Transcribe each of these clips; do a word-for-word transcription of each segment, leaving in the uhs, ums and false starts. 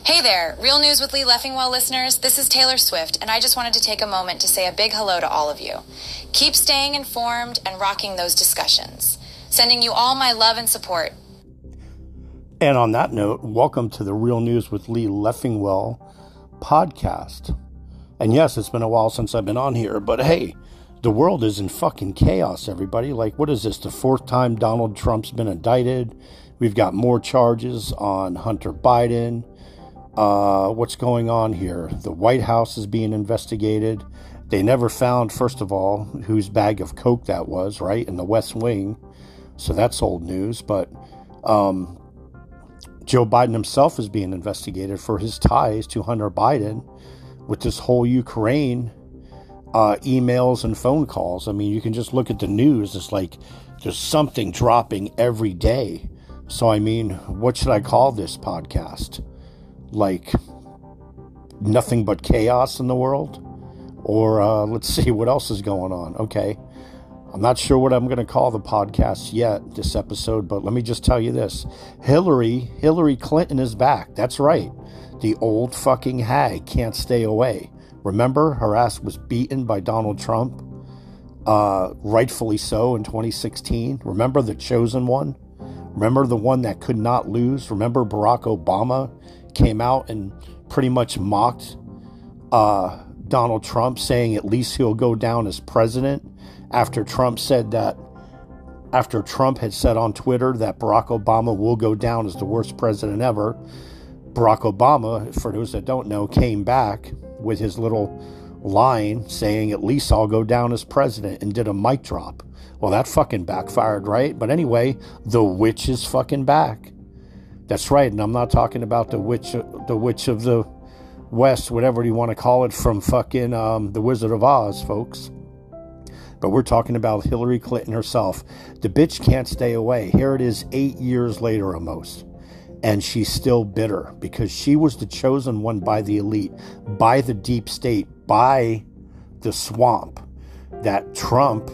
Hey there, Real News with Lee Leffingwell listeners. This is Taylor Swift, and I just wanted to take a moment to say a big hello to all of you. Keep staying informed and rocking those discussions. Sending you all my love and support. And on that note, welcome to the Real News with Lee Leffingwell podcast. And yes, it's been a while since I've been on here, but hey, the world is in fucking chaos, everybody. Like, what is this? The fourth time Donald Trump's been indicted. We've got more charges on Hunter Biden. Uh, what's going on here? The White House is being investigated. They never found, first of all, whose bag of coke that was, right? In the West Wing. So that's old news. But um, Joe Biden himself is being investigated for his ties to Hunter Biden with this whole Ukraine uh, emails and phone calls. I mean, you can just look at the news. It's like there's something dropping every day. So, I mean, what should I call this podcast? Like nothing but chaos in the world? Or uh, let's see what else is going on. Okay. I'm not sure what I'm going to call the podcast yet, this episode, but let me just tell you this. Hillary, Hillary Clinton is back. That's right. The old fucking hag can't stay away. Remember, her ass was beaten by Donald Trump, uh, rightfully so, in twenty sixteen. Remember the chosen one? Remember the one that could not lose? Remember Barack Obama came out and pretty much mocked uh, Donald Trump, saying at least he'll go down as president, after Trump said that, after Trump had said on Twitter that Barack Obama will go down as the worst president ever. Barack Obama, for those that don't know, came back with his little line saying at least I'll go down as president, and did a mic drop. Well, that fucking backfired, right? But anyway, the witch is fucking back. That's right, and I'm not talking about the witch, the witch of the West, whatever you want to call it, from fucking um, the Wizard of Oz, folks. But we're talking about Hillary Clinton herself. The bitch can't stay away. Here it is, eight years later almost, and she's still bitter because she was the chosen one by the elite, by the deep state, by the swamp that Trump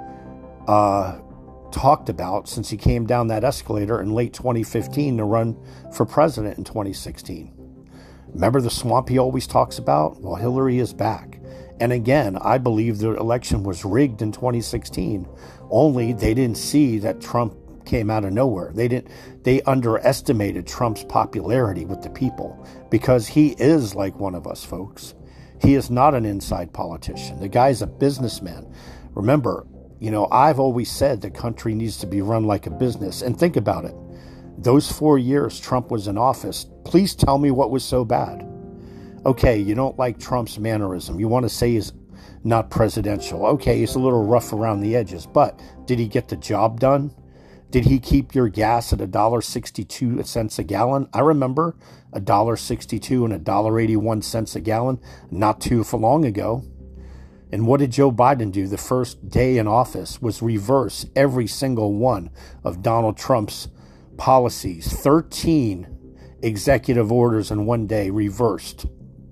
uh talked about since he came down that escalator in late twenty fifteen to run for president in twenty sixteen. Remember the swamp he always talks about? Well, Hillary is back. And again, I believe the election was rigged in twenty sixteen. Only they didn't see that Trump came out of nowhere. They didn't. They underestimated Trump's popularity with the people because he is like one of us, folks. He is not an inside politician. The guy's a businessman. Remember, you know, I've always said the country needs to be run like a business. And think about it. Those four years Trump was in office, please tell me what was so bad. Okay, you don't like Trump's mannerism. You want to say he's not presidential. Okay, he's a little rough around the edges. But did he get the job done? Did he keep your gas at one dollar and sixty-two cents a gallon? I remember one dollar and sixty-two and one dollar and eighty-one cents a gallon not too for long ago. And what did Joe Biden do the first day in office? Was reverse every single one of Donald Trump's policies. thirteen executive orders in one day reversed.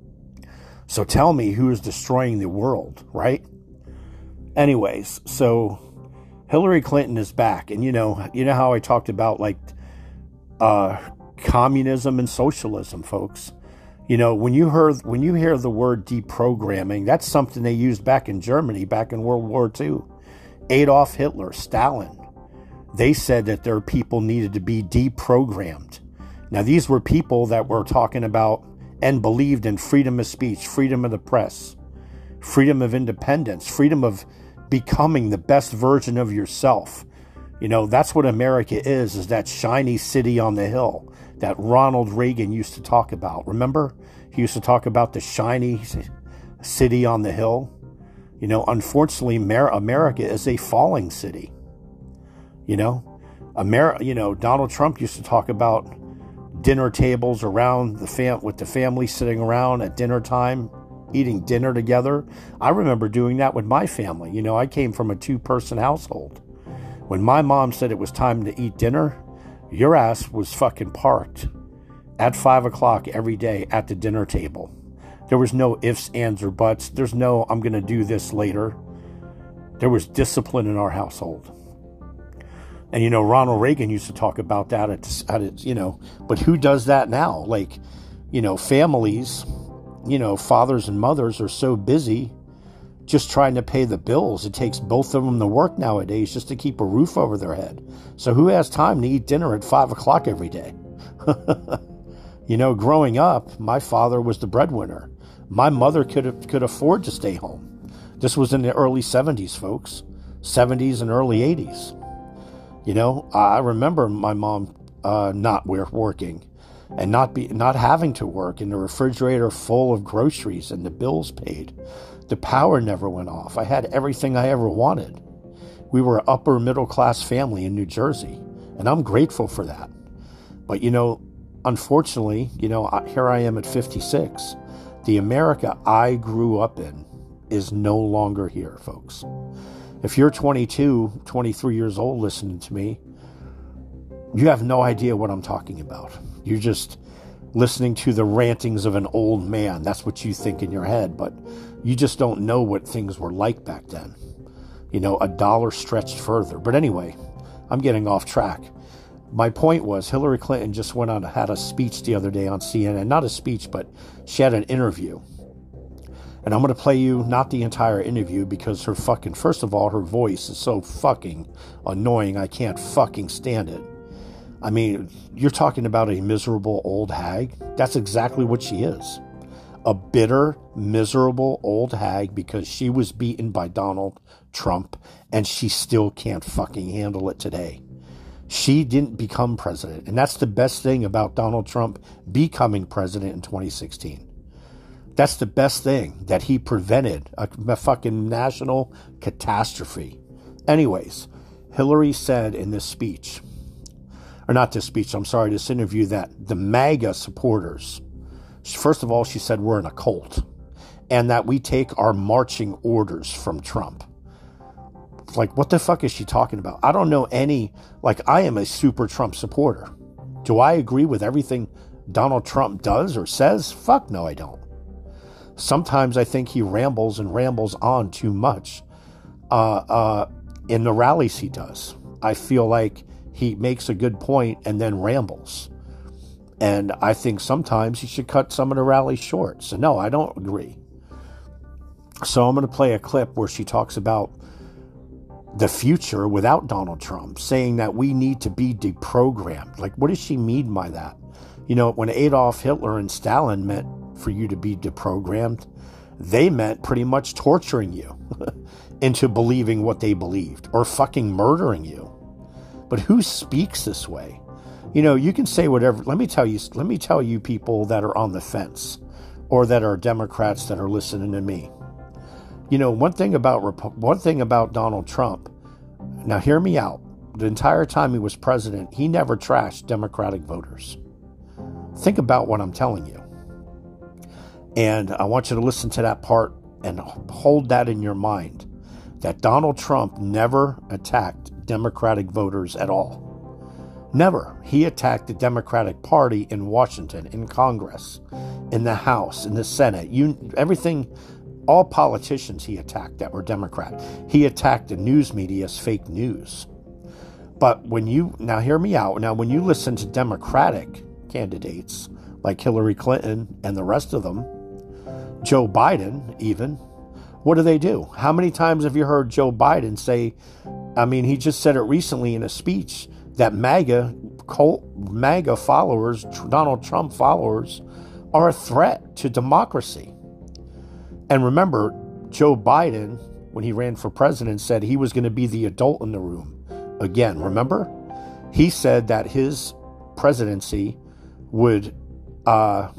So tell me who is destroying the world, right? Anyways, so Hillary Clinton is back. And you know, you know how I talked about like uh, communism and socialism, folks. You know, when you heard when you hear the word deprogramming, that's something they used back in Germany, back in World War Two. Adolf Hitler, Stalin, they said that their people needed to be deprogrammed. Now, these were people that were talking about and believed in freedom of speech, freedom of the press, freedom of independence, freedom of becoming the best version of yourself. You know, that's what America is, is that shiny city on the hill that Ronald Reagan used to talk about. Remember? He used to talk about the shiny city on the hill. You know, unfortunately, America is a falling city. You know, America, you know, Donald Trump used to talk about dinner tables around the fam- with the family sitting around at dinner time, eating dinner together. I remember doing that with my family. You know, I came from a two-person household. When my mom said it was time to eat dinner, your ass was fucking parked at five o'clock every day at the dinner table. There was no ifs, ands, or buts. There's no, I'm going to do this later. There was discipline in our household. And, you know, Ronald Reagan used to talk about that at, at it, you know, but who does that now? Like, you know, families, you know, fathers and mothers are so busy just trying to pay the bills. It takes both of them to work nowadays just to keep a roof over their head. So who has time to eat dinner at five o'clock every day? You know, growing up, my father was the breadwinner. My mother could could afford to stay home. This was in the early seventies, folks. seventies and early eighties. You know, I remember my mom uh, not working and not be not having to work, and the refrigerator full of groceries and the bills paid. The power never went off. I had everything I ever wanted. We were an upper middle class family in New Jersey, and I'm grateful for that. But, you know, unfortunately, you know, here I am at fifty-six. The America I grew up in is no longer here, folks. If you're twenty-two, twenty-three years old listening to me, you have no idea what I'm talking about. You're just listening to the rantings of an old man. That's what you think in your head, but you just don't know what things were like back then. You know, a dollar stretched further. But anyway, I'm getting off track. My point was, Hillary Clinton just went on, had a speech the other day on C N N. Not a speech, but she had an interview. And I'm going to play you not the entire interview because her fucking, first of all, her voice is so fucking annoying. I can't fucking stand it. I mean, you're talking about a miserable old hag. That's exactly what she is. A bitter, miserable old hag because she was beaten by Donald Trump and she still can't fucking handle it today. She didn't become president. And that's the best thing about Donald Trump becoming president in twenty sixteen. That's the best thing, that he prevented a, a fucking national catastrophe. Anyways, Hillary said in this speech, or not this speech, I'm sorry, this interview, that the MAGA supporters, first of all, she said we're in a cult and that we take our marching orders from Trump. Like, what the fuck is she talking about? I don't know any, like, I am a super Trump supporter. Do I agree with everything Donald Trump does or says? Fuck no, I don't. Sometimes I think he rambles and rambles on too much uh, uh, in the rallies he does. I feel like he makes a good point and then rambles. And I think sometimes he should cut some of the rallies short. So no, I don't agree. So I'm going to play a clip where she talks about the future without Donald Trump, saying that we need to be deprogrammed. Like, what does she mean by that? You know, when Adolf Hitler and Stalin meant for you to be deprogrammed, they meant pretty much torturing you into believing what they believed or fucking murdering you. But who speaks this way? You know, you can say whatever. Let me tell you, let me tell you people that are on the fence or that are Democrats that are listening to me. You know, one thing about one thing about Donald Trump, now hear me out. The entire time he was president, he never trashed Democratic voters. Think about what I'm telling you. And I want you to listen to that part and hold that in your mind, that Donald Trump never attacked Democratic voters at all. Never. He attacked the Democratic Party in Washington, in Congress, in the House, in the Senate. You, everything, all politicians he attacked that were Democrat. He attacked the news media as fake news. But when you, now hear me out, now when you listen to Democratic candidates like Hillary Clinton and the rest of them, Joe Biden even, what do they do? How many times have you heard Joe Biden say, I mean, he just said it recently in a speech, that MAGA, cult, MAGA followers, Donald Trump followers, are a threat to democracy. And remember, Joe Biden, when he ran for president, said he was going to be the adult in the room. Again, remember? He said that his presidency would, uh,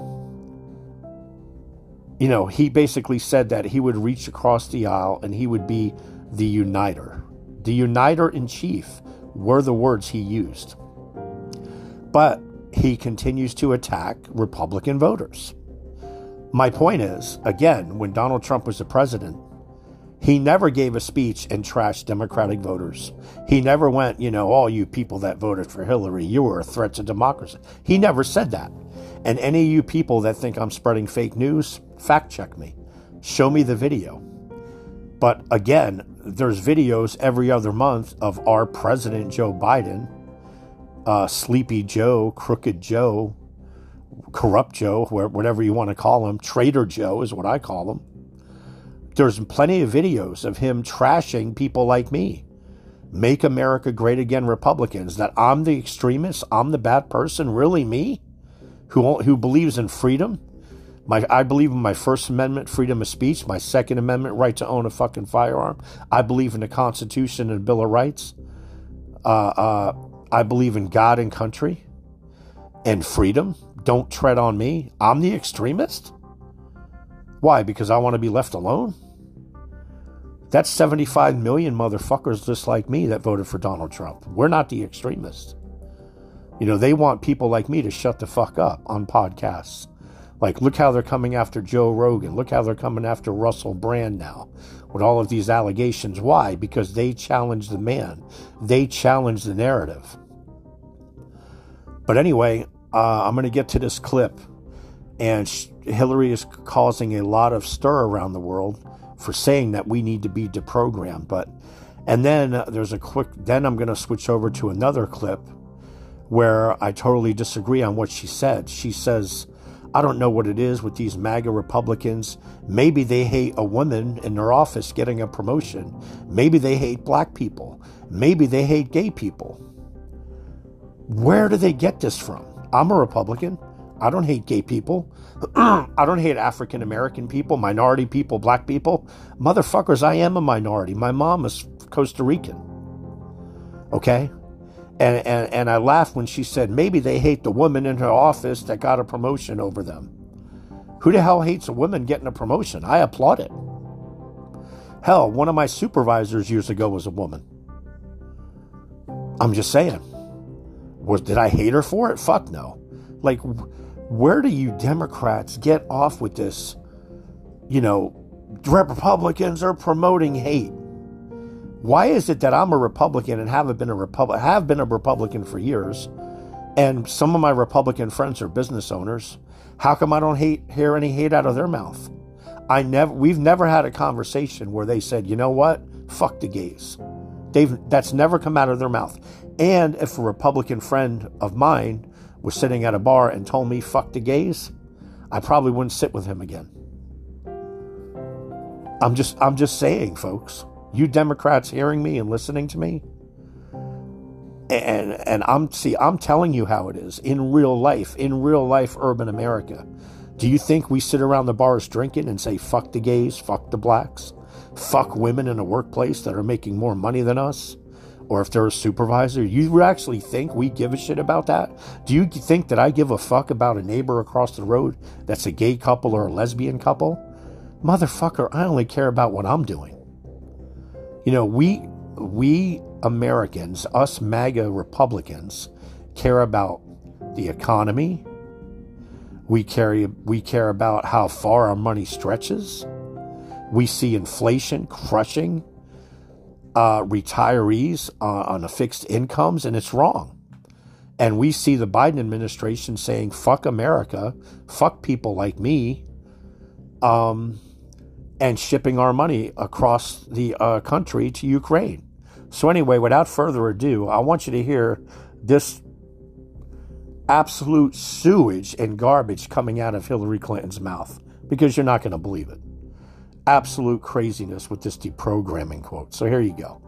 you know, he basically said that he would reach across the aisle and he would be the uniter. The uniter in chief were the words he used. But he continues to attack Republican voters. My point is, again, when Donald Trump was the president, he never gave a speech and trashed Democratic voters. He never went, you know, all you people that voted for Hillary, you were a threat to democracy. He never said that. And any of you people that think I'm spreading fake news, fact check me. Show me the video. But again, there's videos every other month of our president, Joe Biden, uh, Sleepy Joe, Crooked Joe, Corrupt Joe, whatever you want to call him, Traitor Joe is what I call him. There's plenty of videos of him trashing people like me. Make America Great Again Republicans, that I'm the extremist, I'm the bad person, really me? Who who believes in freedom? My I believe in my First Amendment, freedom of speech, my Second Amendment, right to own a fucking firearm. I believe in the Constitution and Bill of Rights. Uh, uh, I believe in God and country and freedom. Don't tread on me. I'm the extremist? Why? Because I want to be left alone? That's seventy-five million motherfuckers just like me that voted for Donald Trump. We're not the extremists. You know, they want people like me to shut the fuck up on podcasts. Like, look how they're coming after Joe Rogan. Look how they're coming after Russell Brand now with all of these allegations. Why? Because they challenge the man. They challenge the narrative. But anyway, uh, I'm going to get to this clip. And Hillary is causing a lot of stir around the world for saying that we need to be deprogrammed. But, and then uh, there's a quick, then I'm going to switch over to another clip where I totally disagree on what she said. She says, I don't know what it is with these MAGA Republicans. Maybe they hate a woman in their office getting a promotion. Maybe they hate black people. Maybe they hate gay people. Where do they get this from? I'm a Republican. I don't hate gay people. I don't hate African American people, minority people, black people. Motherfuckers, I am a minority. My mom is Costa Rican. Okay? And, and and I laughed when she said, maybe they hate the woman in her office that got a promotion over them. Who the hell hates a woman getting a promotion? I applaud it. Hell, one of my supervisors years ago was a woman. I'm just saying. Was, did I hate her for it? Fuck no. Like, where do you Democrats get off with this? You know, Republicans are promoting hate. Why is it that I'm a Republican and haven't been a Republican, have been a Republican for years, and some of my Republican friends are business owners? How come I don't hate hear any hate out of their mouth? I never, we've never had a conversation where they said, you know what, fuck the gays. They've that's never come out of their mouth. And if a Republican friend of mine was sitting at a bar and told me fuck the gays, I probably wouldn't sit with him again. I'm just I'm just saying, folks. You Democrats hearing me and listening to me, and and I'm see I'm telling you how it is in real life, in real life urban America. Do you think we sit around the bars drinking and say fuck the gays, fuck the blacks, fuck women in the workplace that are making more money than us? Or if they're a supervisor, you actually think we give a shit about that? Do you think that I give a fuck about a neighbor across the road that's a gay couple or a lesbian couple? Motherfucker, I only care about what I'm doing. You know, we we Americans, us MAGA Republicans, care about the economy. We care, we care about how far our money stretches. We see inflation crushing uh, retirees uh, on a fixed incomes, and it's wrong. And we see the Biden administration saying, fuck America, fuck people like me, um... and shipping our money across the uh, country to Ukraine. So anyway, without further ado, I want you to hear this absolute sewage and garbage coming out of Hillary Clinton's mouth, because you're not going to believe it. Absolute craziness with this deprogramming quote. So here you go.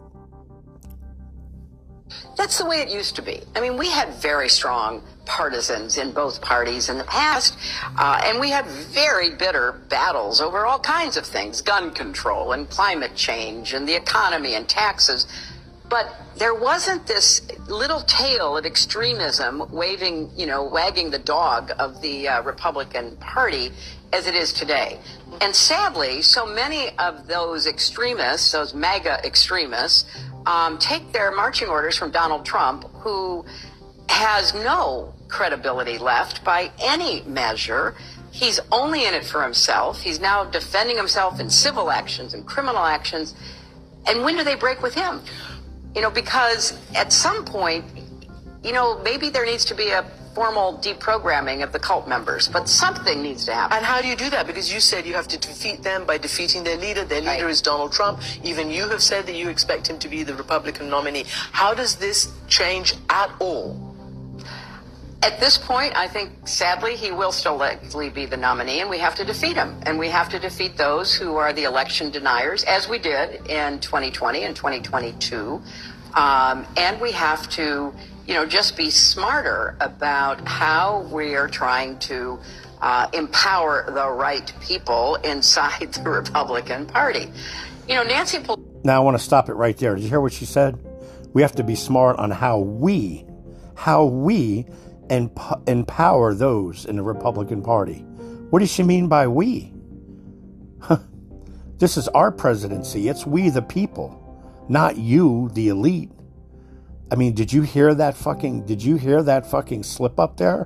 That's the way it used to be. I mean, we had very strong partisans in both parties in the past, uh, and we had very bitter battles over all kinds of things, gun control and climate change and the economy and taxes. But there wasn't this little tail of extremism waving, you know, wagging the dog of the uh, Republican Party as it is today. And sadly, so many of those extremists, those MAGA extremists, Um, take their marching orders from Donald Trump, who has no credibility left by any measure. He's only in it for himself. He's now defending himself in civil actions and criminal actions. And when do they break with him? You know, because at some point, you know, maybe there needs to be a formal deprogramming of the cult members, but something needs to happen. And how do you do that? Because you said you have to defeat them by defeating their leader. Their leader right. is Donald Trump. Even you have said that you expect him to be the Republican nominee. How does this change at all? At this point, I think, sadly, he will still likely be the nominee, and we have to defeat him. And we have to defeat those who are the election deniers, as we did in twenty twenty and twenty twenty-two. Um, and we have to, you know, just be smarter about how we are trying to uh, empower the right people inside the Republican Party. You know, Nancy Pelosi... Now, I want to stop it right there. Did you hear what she said? We have to be smart on how we, how we... and empower those in the Republican Party. What does she mean by we? This is our presidency. It's we the people, not you, the elite. I mean, did you hear that fucking, did you hear that fucking slip up there?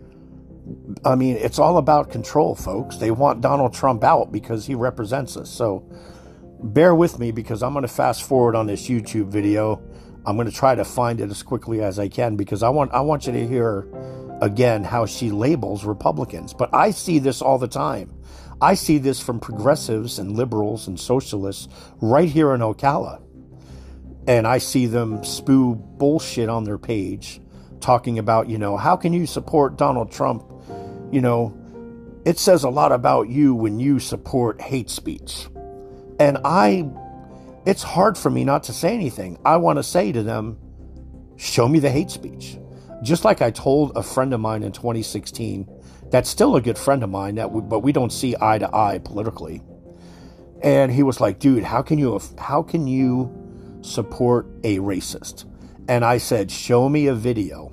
I mean, it's all about control, folks. They want Donald Trump out because he represents us. So bear with me, because I'm going to fast forward on this YouTube video. I'm going to try to find it as quickly as I can, because I want I want you to hear again how she labels Republicans. But I see this all the time. I see this from progressives and liberals and socialists right here in Ocala. And I see them spew bullshit on their page talking about, you know, how can you support Donald Trump? You know, it says a lot about you when you support hate speech. And I... It's hard for me not to say anything. I want to say to them, show me the hate speech. Just like I told a friend of mine in twenty sixteen, that's still a good friend of mine, that we, but we don't see eye to eye politically. And he was like, dude, how can you, how can you support a racist? And I said, show me a video.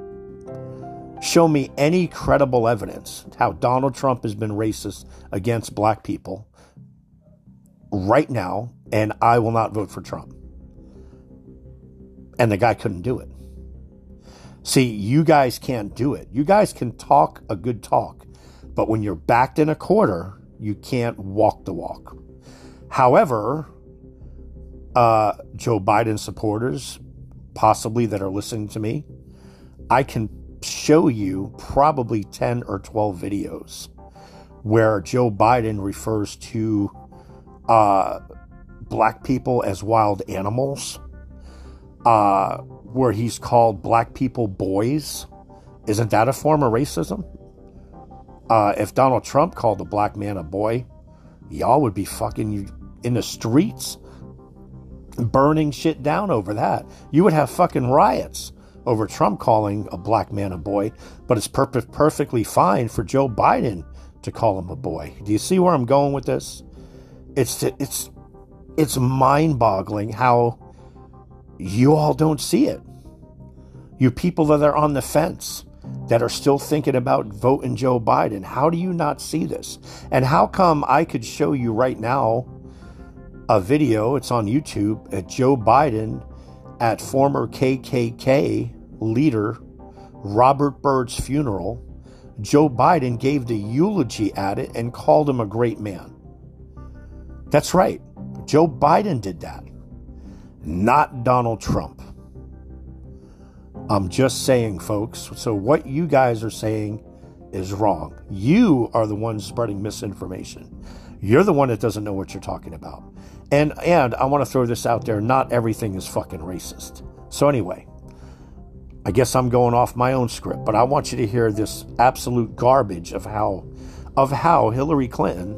Show me any credible evidence how Donald Trump has been racist against black people right now, and I will not vote for Trump. And the guy couldn't do it. See, you guys can't do it. You guys can talk a good talk, but when you're backed in a corner, you can't walk the walk. However, uh, Joe Biden supporters, possibly that are listening to me, I can show you probably ten or twelve videos where Joe Biden refers to Uh, black people as wild animals, uh, where he's called black people boys. Isn't that a form of racism? Uh, if Donald Trump called a black man a boy, y'all would be fucking in the streets burning shit down over that. You would have fucking riots over Trump calling a black man a boy, but it's per- perfectly fine for Joe Biden to call him a boy. Do you see where I'm going with this? It's it's it's mind-boggling how you all don't see it. You people that are on the fence, that are still thinking about voting Joe Biden, how do you not see this? And how come I could show you right now a video, it's on YouTube, at Joe Biden at former K K K leader Robert Byrd's funeral. Joe Biden gave the eulogy at it and called him a great man. That's right. Joe Biden did that, not Donald Trump. I'm just saying, folks. So what you guys are saying is wrong. You are the ones spreading misinformation. You're the one that doesn't know what you're talking about. And and I want to throw this out there. Not everything is fucking racist. So anyway, I guess I'm going off my own script, but I want you to hear this absolute garbage of how of how Hillary Clinton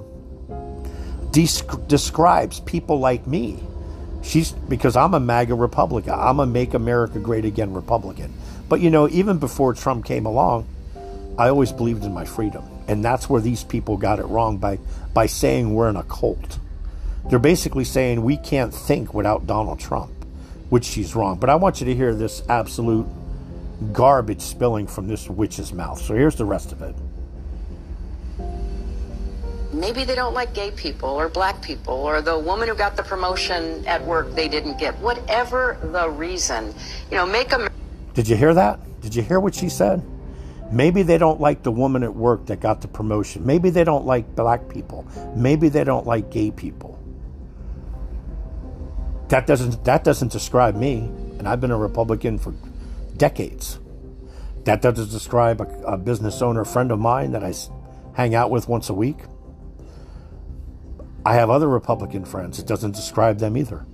Desc- describes people like me. She's because I'm a MAGA Republican. I'm a Make America Great Again Republican. But you know, even before Trump came along, I always believed in my freedom. And that's where these people got it wrong by, by saying we're in a cult. They're basically saying we can't think without Donald Trump, which she's wrong. But I want you to hear this absolute garbage spilling from this witch's mouth. So here's the rest of it. Maybe they don't like gay people or black people or the woman who got the promotion at work they didn't get. Whatever the reason, you know, make a... Did you hear that? Did you hear what she said? Maybe they don't like the woman at work that got the promotion. Maybe they don't like black people. Maybe they don't like gay people. That doesn't that doesn't describe me, and I've been a Republican for decades. That doesn't describe a, a business owner friend of mine that I hang out with once a week. I have other Republican friends. It doesn't describe them either.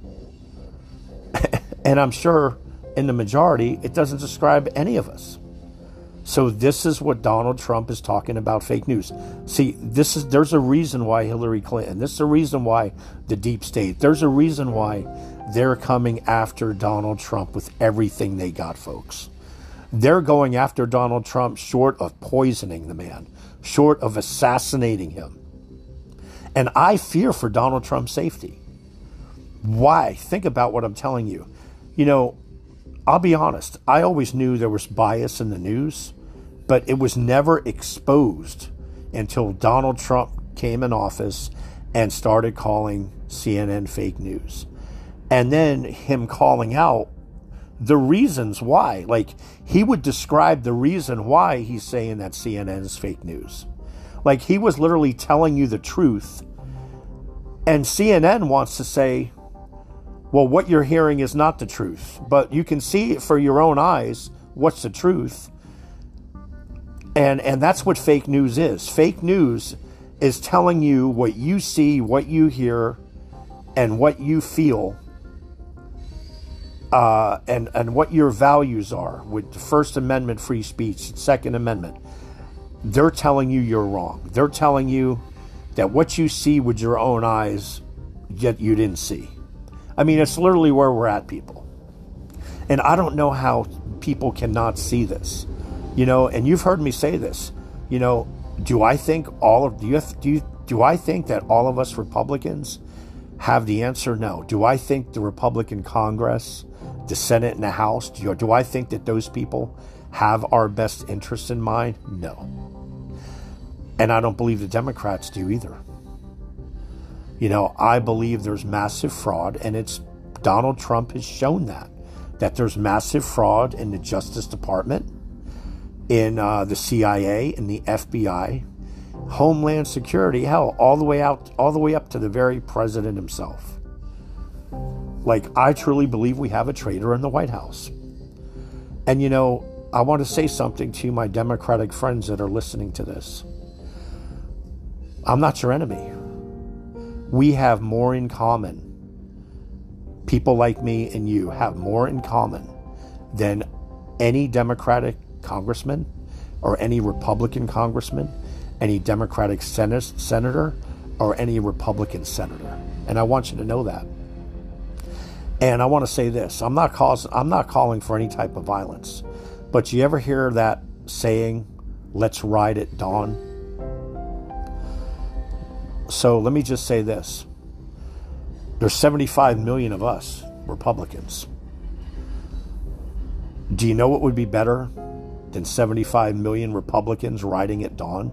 And I'm sure in the majority, it doesn't describe any of us. So this is what Donald Trump is talking about, fake news. See, this is there's a reason why Hillary Clinton, this is a reason why the deep state, there's a reason why they're coming after Donald Trump with everything they got, folks. They're going after Donald Trump short of poisoning the man, short of assassinating him. And I fear for Donald Trump's safety. Why? Think about what I'm telling you. You know, I'll be honest. I always knew there was bias in the news, but it was never exposed until Donald Trump came in office and started calling C N N fake news. And then him calling out the reasons why. Like, he would describe the reason why he's saying that C N N is fake news. Like, he was literally telling you the truth. And C N N wants to say, well, what you're hearing is not the truth. But you can see it for your own eyes what's the truth. And and that's what fake news is. Fake news is telling you what you see, what you hear, and what you feel, uh, and, and what your values are with the First Amendment free speech, Second Amendment. They're telling you you're wrong. They're telling you that what you see with your own eyes, yet you didn't see. I mean, it's literally where we're at, people. And I don't know how people cannot see this. You know, and you've heard me say this. You know, do I think all of do you do you, do I think that all of us Republicans have the answer? No. Do I think the Republican Congress, the Senate and the House, do, do I think that those people have our best interests in mind? No. And I don't believe the Democrats do either. You know, I believe there's massive fraud, and it's Donald Trump has shown that, that there's massive fraud in the Justice Department, in uh, the C I A, in the F B I, Homeland Security, hell, all the way out, all the way up to the very president himself. Like, I truly believe we have a traitor in the White House. And, you know, I want to say something to my Democratic friends that are listening to this. I'm not your enemy. We have more in common. People like me and you have more in common than any Democratic congressman or any Republican congressman, any Democratic sen- senator, or any Republican senator. And I want you to know that. And I want to say this. I'm not cause, I'm not calling for any type of violence. But you ever hear that saying, let's ride at dawn? So let me just say this. There's seventy-five million of us Republicans. Do you know what would be better than seventy-five million Republicans riding at dawn?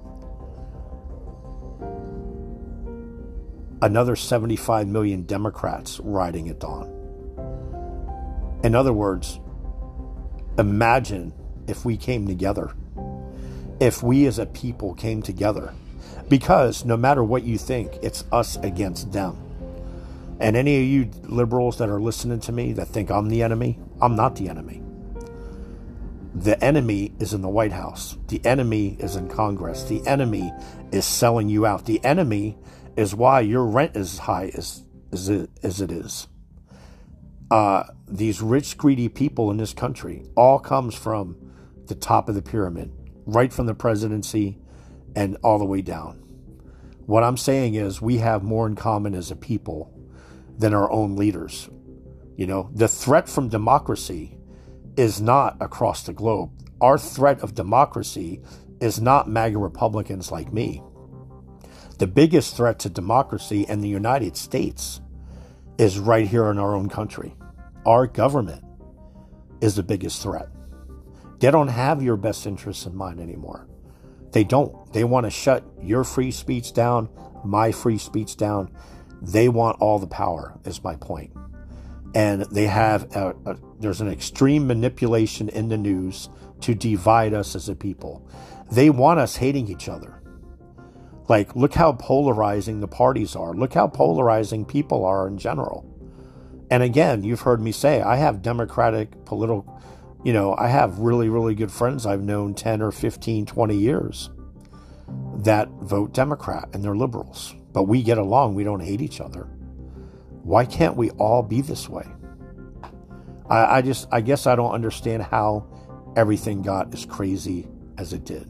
Another seventy-five million Democrats riding at dawn. In other words, imagine if we came together. If we as a people came together. Because no matter what you think, it's us against them. And any of you liberals that are listening to me that think I'm the enemy, I'm not the enemy. The enemy is in the White House. The enemy is in Congress. The enemy is selling you out. The enemy is why your rent is as high as, as, it, as it is. Uh, these rich, greedy people in this country all comes from the top of the pyramid, right from the presidency and all the way down. What I'm saying is we have more in common as a people than our own leaders. You know, the threat from democracy is not across the globe. Our threat of democracy is not MAGA Republicans like me. The biggest threat to democracy in the United States is right here in our own country. Our government is the biggest threat. They don't have your best interests in mind anymore. They don't. They want to shut your free speech down, my free speech down. They want all the power, is my point. And they have, a, a, there's an extreme manipulation in the news to divide us as a people. They want us hating each other. Like, look how polarizing the parties are. Look how polarizing people are in general. And again, you've heard me say, I have Democratic political, you know, I have really, really good friends I've known ten or fifteen, twenty years that vote Democrat, and they're liberals. But we get along. We don't hate each other. Why can't we all be this way? I, I just, I guess I don't understand how everything got as crazy as it did.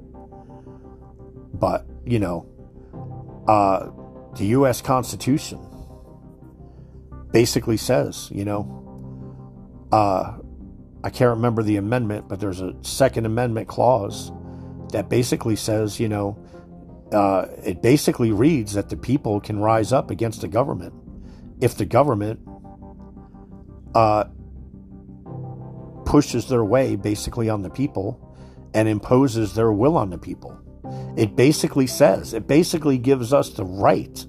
But, you know, uh, the U S Constitution basically says, you know, uh, I can't remember the amendment, but there's a Second Amendment clause that basically says, you know, uh, it basically reads that the people can rise up against the government if the government uh, pushes their way basically on the people and imposes their will on the people. It basically says, it basically gives us the right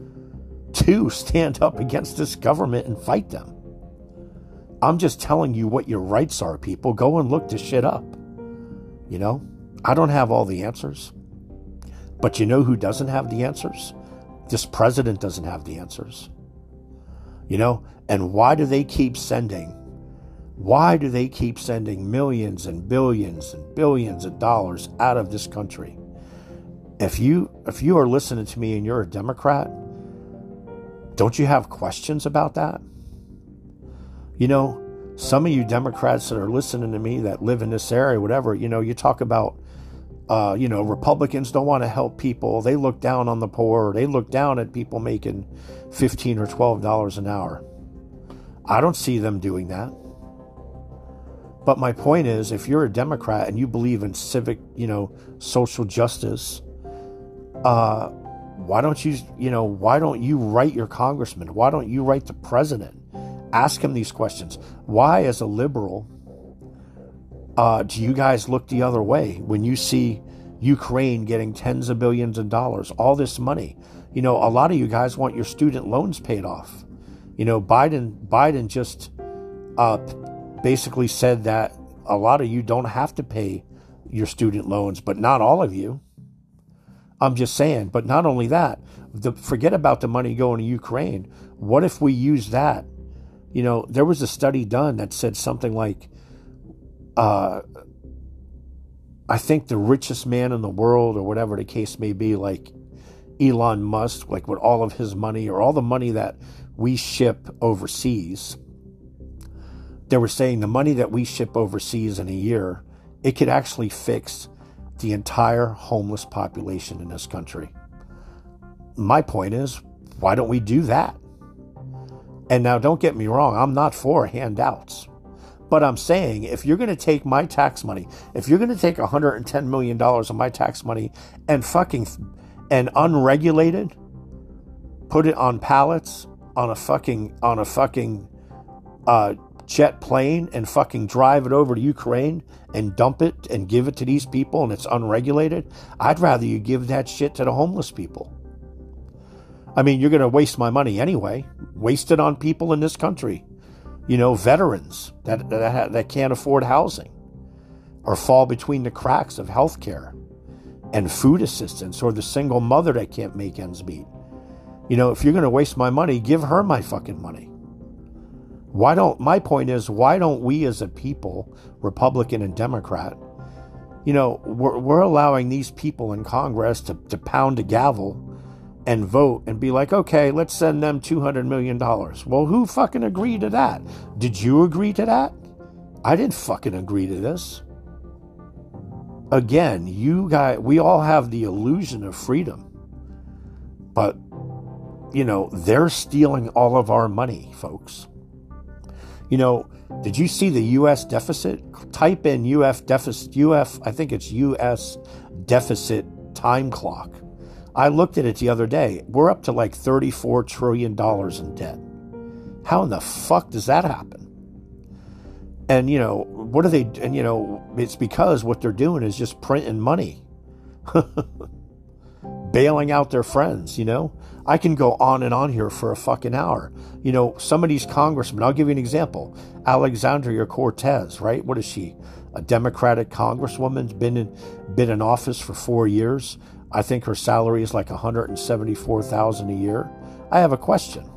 to stand up against this government and fight them. I'm just telling you what your rights are, people. Go and look this shit up. You know, I don't have all the answers. But you know who doesn't have the answers? This president doesn't have the answers. You know, and why do they keep sending, why do they keep sending millions and billions and billions of dollars out of this country? If you, if you are listening to me and you're a Democrat, don't you have questions about that? You know, some of you Democrats that are listening to me that live in this area, whatever, you know, you talk about, uh, you know, Republicans don't want to help people. They look down on the poor. They look down at people making fifteen or twelve dollars an hour. I don't see them doing that. But my point is, if you're a Democrat and you believe in civic, you know, social justice, uh, why don't you, you know, why don't you write your congressman? Why don't you write the president? Ask him these questions. Why, as a liberal, uh, do you guys look the other way when you see Ukraine getting tens of billions of dollars, all this money? You know, a lot of you guys want your student loans paid off. You know, Biden, Biden just uh, basically said that a lot of you don't have to pay your student loans, but not all of you. I'm just saying. But not only that, the, forget about the money going to Ukraine. What if we use that? You know, there was a study done that said something like, uh, I think the richest man in the world, or whatever the case may be, like Elon Musk, like with all of his money or all the money that we ship overseas, they were saying the money that we ship overseas in a year, it could actually fix the entire homeless population in this country. My point is, why don't we do that? And now, don't get me wrong, I'm not for handouts. But I'm saying, if you're going to take my tax money, if you're going to take one hundred ten million dollars of my tax money and fucking, and unregulated, put it on pallets, on a fucking, on a fucking uh, jet plane and fucking drive it over to Ukraine and dump it and give it to these people and it's unregulated, I'd rather you give that shit to the homeless people. I mean, you're going to waste my money anyway. Waste it on people in this country. You know, veterans that, that that can't afford housing or fall between the cracks of healthcare and food assistance, or the single mother that can't make ends meet. You know, if you're going to waste my money, give her my fucking money. Why don't, my point is, why don't we as a people, Republican and Democrat, you know, we're, we're allowing these people in Congress to, to pound a gavel and vote and be like, okay, let's send them two hundred million dollars. Well, who fucking agreed to that? Did you agree to that? I didn't fucking agree to this. Again, you guys, we all have the illusion of freedom. But, you know, they're stealing all of our money, folks. You know, did you see the U S deficit? Type in U F deficit, U F, I think it's U S deficit time clock. I looked at it the other day. We're up to like thirty-four trillion dollars in debt. How in the fuck does that happen? And, you know, what are they, and, you know, it's because what they're doing is just printing money. Bailing out their friends, you know. I can go on and on here for a fucking hour. You know, some of these congressmen, I'll give you an example. Alexandria Cortez, right? What is she? A Democratic congresswoman, been in, been in office for four years. I think her salary is like one hundred seventy-four thousand dollars a year. I have a question.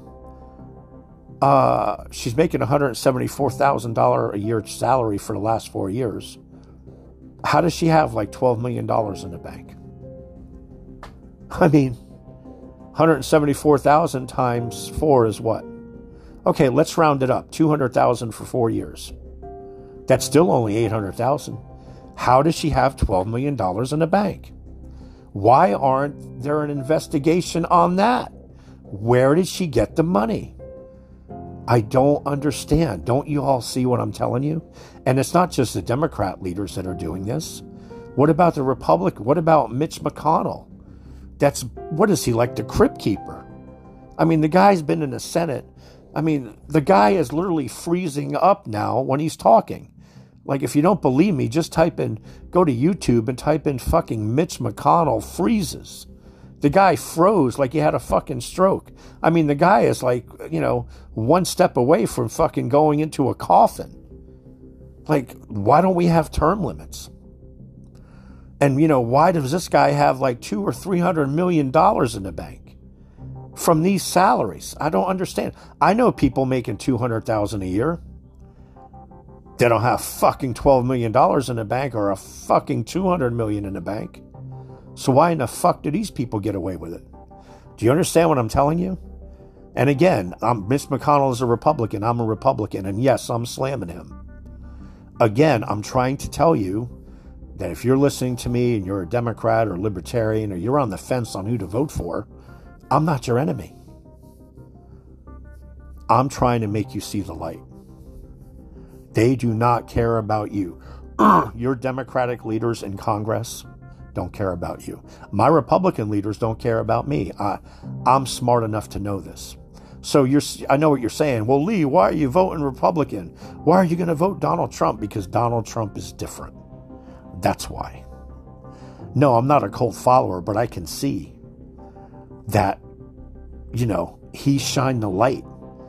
Uh, she's making one hundred seventy-four thousand dollars a year salary for the last four years. How does she have like twelve million dollars in the bank? I mean, one hundred seventy-four thousand times four is what? Okay, let's round it up. two hundred thousand for four years. That's still only eight hundred thousand dollars. How does she have twelve million dollars in the bank? Why aren't there an investigation on that? Where did she get the money? I don't understand. Don't you all see what I'm telling you? And it's not just the Democrat leaders that are doing this. What about the Republican? What about Mitch McConnell? That's, what is he, like the crypt keeper? I mean, the guy's been in the Senate. I mean, the guy is literally freezing up now when he's talking. Like, if you don't believe me, just type in, go to YouTube and type in fucking Mitch McConnell freezes. The guy froze like he had a fucking stroke. I mean, the guy is like, you know, one step away from fucking going into a coffin. Like, why don't we have term limits? And, you know, why does this guy have like two or three hundred million dollars in the bank from these salaries? I don't understand. I know people making two hundred thousand dollars a year. They don't have fucking twelve million dollars in the bank or a fucking two hundred million dollars in the bank. So why in the fuck do these people get away with it? Do you understand what I'm telling you? And again, I'm, Mitch McConnell is a Republican. I'm a Republican. And yes, I'm slamming him. Again, I'm trying to tell you that if you're listening to me and you're a Democrat or Libertarian or you're on the fence on who to vote for, I'm not your enemy. I'm trying to make you see the light. They do not care about you. Your Democratic leaders in Congress don't care about you. My Republican leaders don't care about me. I, I'm smart enough to know this. So you're, I know what you're saying. Well, Lee, why are you voting Republican? Why are you going to vote Donald Trump? Because Donald Trump is different. That's why. No, I'm not a cult follower, but I can see that, you know, he shined the light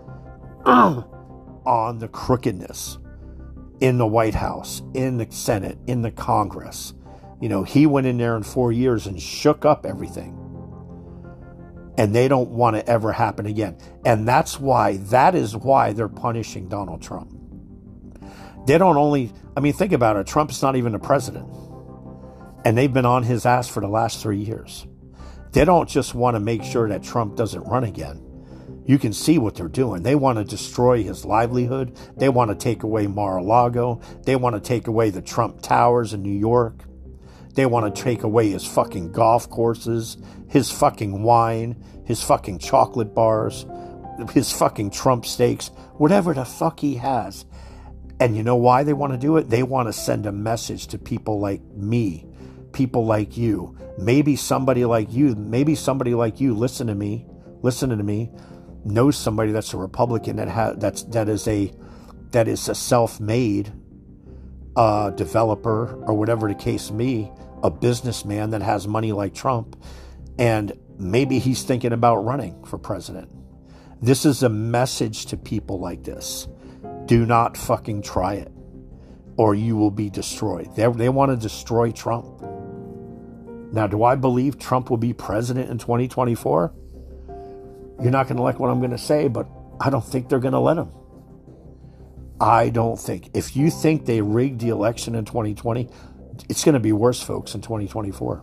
on the crookedness in the White House, in the Senate, in the Congress. You know, he went in there in four years and shook up everything. And they don't want it ever happen again. And that's why, that is why they're punishing Donald Trump. They don't only, I mean, think about it. Trump's not even the president. And they've been on his ass for the last three years. They don't just want to make sure that Trump doesn't run again. You can see what they're doing. They want to destroy his livelihood. They want to take away Mar-a-Lago. They want to take away the Trump Towers in New York. They want to take away his fucking golf courses, his fucking wine, his fucking chocolate bars, his fucking Trump steaks, whatever the fuck he has. And you know why they want to do it? They want to send a message to people like me, people like you, maybe somebody like you, maybe somebody like you, listen to me, listen to me, knows somebody that's a Republican that has, that's, that is a, that is a self-made uh, developer or whatever the case may be, a businessman that has money like Trump, and maybe he's thinking about running for president. This is a message to people like this. Do not fucking try it, or you will be destroyed. They, they want to destroy Trump. Now, do I believe Trump will be president in twenty twenty-four? You're not going to like what I'm going to say, but I don't think they're going to let him. I don't think. If you think they rigged the election in twenty twenty, it's going to be worse, folks, in twenty twenty-four.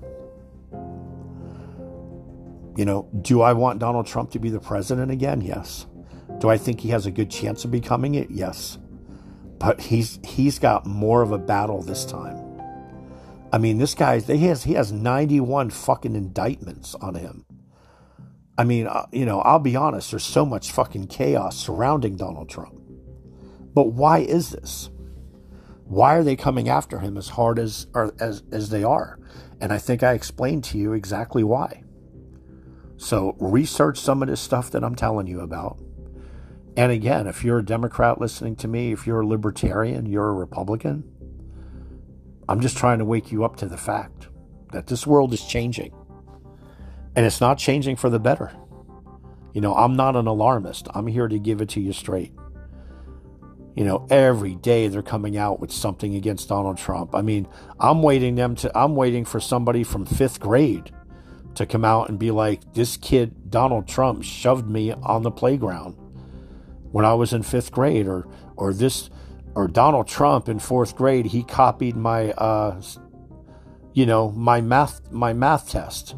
You know, do I want Donald Trump to be the president again? Yes. Do I think he has a good chance of becoming it? Yes. But he's he's got more of a battle this time. I mean, this guy, he has, he has ninety-one fucking indictments on him. I mean, uh, you know, I'll be honest, there's so much fucking chaos surrounding Donald Trump. But why is this? Why are they coming after him as hard as, or as, as they are? And I think I explained to you exactly why. So research some of this stuff that I'm telling you about. And again, if you're a Democrat listening to me, if you're a Libertarian, you're a Republican, I'm just trying to wake you up to the fact that this world is changing. And it's not changing for the better. You know, I'm not an alarmist. I'm here to give it to you straight. You know, every day they're coming out with something against Donald Trump. I mean, I'm waiting them to, I'm waiting for somebody from fifth grade to come out and be like, this kid, Donald Trump, shoved me on the playground when I was in fifth grade, or, or this, or Donald Trump in fourth grade, he copied my, uh, you know, my math, my math test.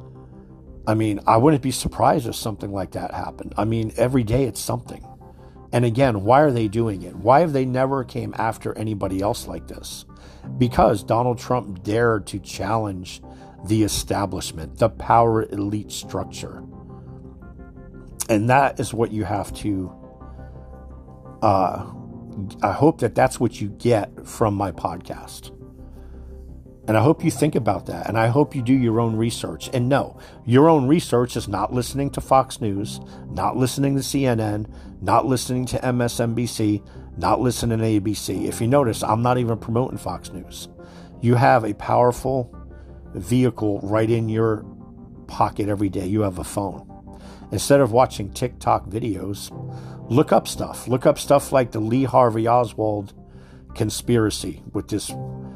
I mean, I wouldn't be surprised if something like that happened. I mean, every day it's something. And again, why are they doing it? Why have they never came after anybody else like this? Because Donald Trump dared to challenge the establishment, the power elite structure. And that is what you have to, uh, I hope that that's what you get from my podcast. And I hope you think about that. And I hope you do your own research. And no, your own research is not listening to Fox News, not listening to C N N, not listening to M S N B C, not listening to A B C. If you notice, I'm not even promoting Fox News. You have a powerful vehicle right in your pocket every day. You have a phone. Instead of watching TikTok videos, look up stuff. Look up stuff like the Lee Harvey Oswald conspiracy with this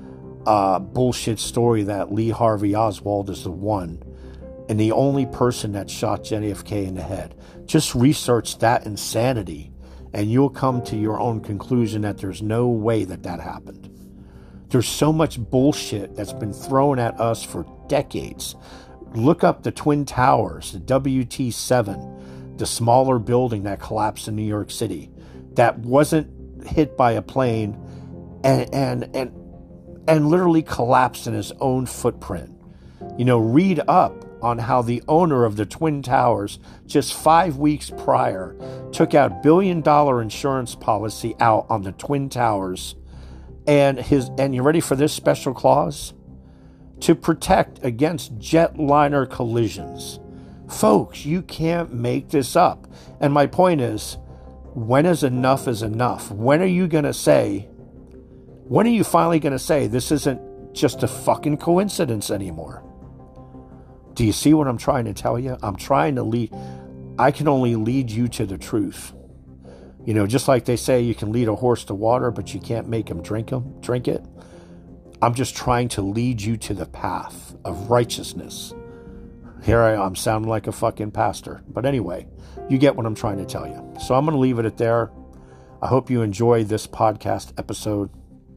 uh, bullshit story that Lee Harvey Oswald is the one and the only person that shot J F K in the head. Just research that insanity and you'll come to your own conclusion that there's no way that that happened. There's so much bullshit that's been thrown at us for decades. Look up the Twin Towers, the W T seven, the smaller building that collapsed in New York City that wasn't hit by a plane and and and and literally collapsed in his own footprint. You know, read up on how the owner of the Twin Towers just five weeks prior took out billion dollar insurance policy out on the Twin Towers. And his and you ready for this special clause? To protect against jetliner collisions. Folks, you can't make this up. And my point is, when is enough is enough? When are you going to say, when are you finally going to say this isn't just a fucking coincidence anymore? Do you see what I'm trying to tell you? I'm trying to lead, I can only lead you to the truth. You know, just like they say you can lead a horse to water, but you can't make him drink him, drink it. I'm just trying to lead you to the path of righteousness. Here I am, sounding like a fucking pastor. But anyway, you get what I'm trying to tell you. So I'm going to leave it at there. I hope you enjoy this podcast episode.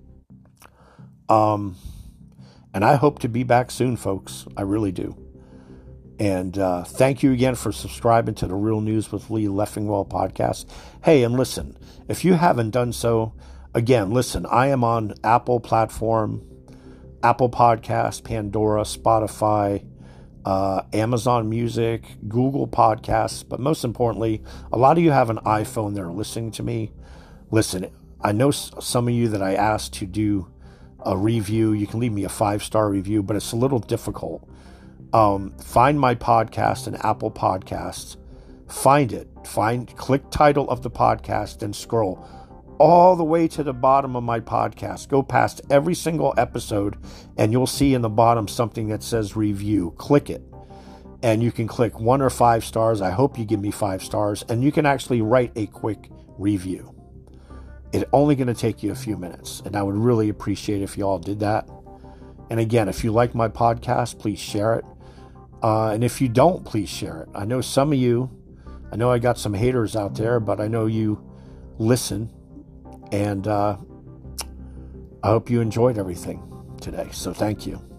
Um, and I hope to be back soon, folks. I really do. And uh, thank you again for subscribing to the Real News with Lee Leffingwell podcast. Hey, and listen, if you haven't done so, again, listen, I am on Apple platform, Apple Podcasts, Pandora, Spotify, uh, Amazon Music, Google Podcasts. But most importantly, a lot of you have an iPhone that are listening to me. Listen, I know some of you that I asked to do a review. You can leave me a five-star review, but it's a little difficult. Um, find my podcast in Apple Podcasts. Find it. Find, click title of the podcast and scroll all the way to the bottom of my podcast. Go past every single episode and you'll see in the bottom something that says review. Click it. And you can click one or five stars. I hope you give me five stars. And you can actually write a quick review. It's only going to take you a few minutes. And I would really appreciate if you all did that. And again, if you like my podcast, please share it. Uh, and if you don't, please share it. I know some of you, I know I got some haters out there, but I know you listen. And uh, I hope you enjoyed everything today. So thank you.